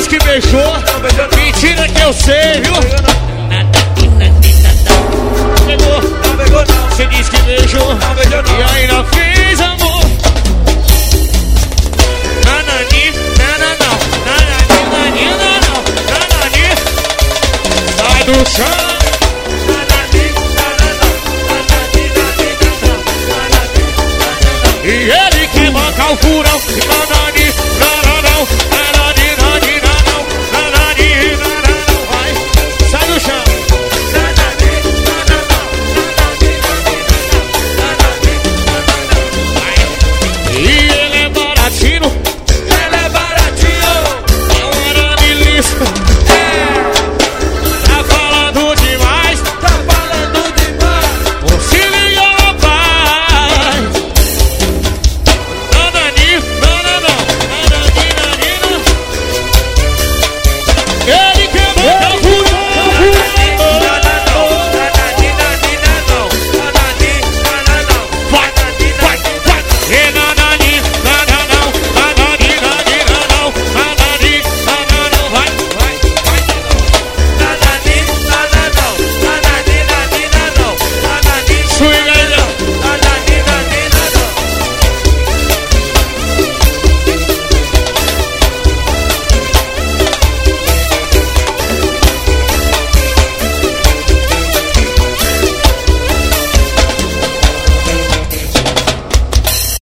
disse que beijou. Mentira que eu sei, viu? Pegou. Você disse que beijou. E ainda fez amor. Nanani, nananão. Nanani, nananão. Nanani. Sai do chão. E ele que banca o furão.